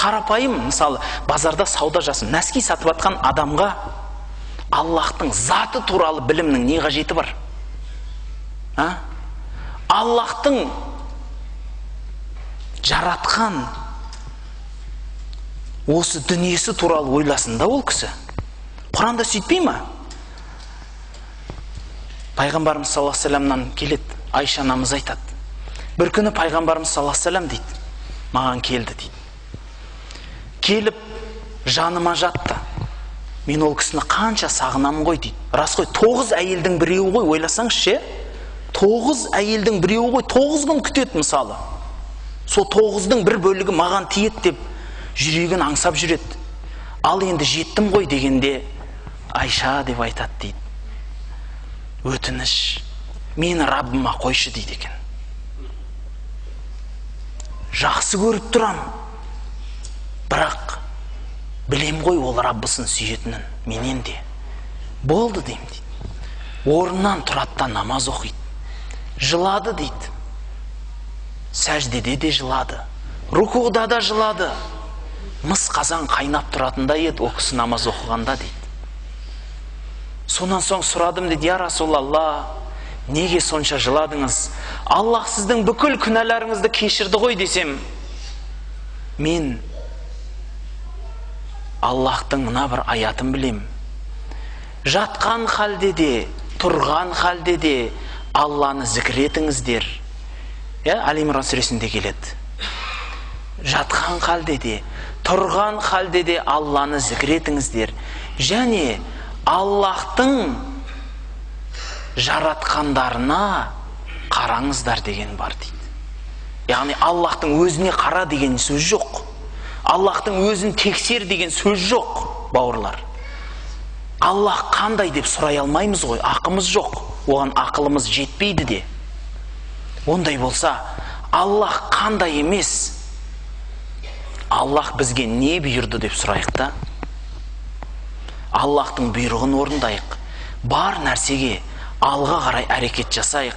Қарапайым, мысалы, базарда сауда жасын, нәски сатып атқан адамға Аллахтың заты туралы білімнің не қажеті бар? Аллахтың жаратқан осы дүниесі туралы ойласын да ол кісі. Құранда сөйтпей ма? Пайғамбарымыз саллаллаху алейхи вассаламнан келеді, Айша анамыз айтады. Бір күні пайғамбарымыз саллаллаху алейхи вассалам дейді, маған келді дейді. Келіп жаныма жатты. Мен ол кісіні қанша сағынамын ғой дейді. Рас қой, 9 әйелдің біреуі ғой, ойласаңызшы. 9 әйелдің біреуі ғой, 9 күн күтеді мысалы. Сол 9-дың бір бөлігі маған тиеді деп жүрегін аңсап жүреді. Ал енді жеттім ғой дегенде Айша деп айтады дейді. Өтініш, мені Раббыма қойшы дейді екен. Жақсы көріп тұрам, бірақ білем ғой ол Раббысын сүйетінін менен де. Болды дейм дейді. Орнынан тұрады да намаз оқиды. Жылады дейді. Сәждеде де жылады. Рукуда да жылады. Мыс қазан қайнап тұратында еді о кісі намаз оқығанда дейді. Сонан соң сұрадым дейді, я Расулалла, неге сонша жыладыңыз? Аллах сіздің бүкіл күнәларыңызды кешірді ғой десем, мен Аллахтың мына бір аятын білем. Жатқан халде де, тұрған халде де Алланы зікір етіңіздер. Али-Имран сүресінде келеді. Жатқан халде де, тұрған халде де Алланы зікір етіңіздер. Және Аллахтың жаратқандарына қараңыздар деген бар дейді. Яғни Аллахтың өзіне қара деген сөз жоқ. Аллахтың өзін тексер деген сөз жоқ, бауырлар. Аллах қандай деп сұрай алмаймыз ғой, ақымыз жоқ. Оған ақылымыз жетпейді де. Ондай болса, Аллах қандай емес? Аллах бізге не бұйырды деп сұрайық та? Аллахтың бұйрығын орындайық. Бар нәрсеге алға қарай әрекет жасайық.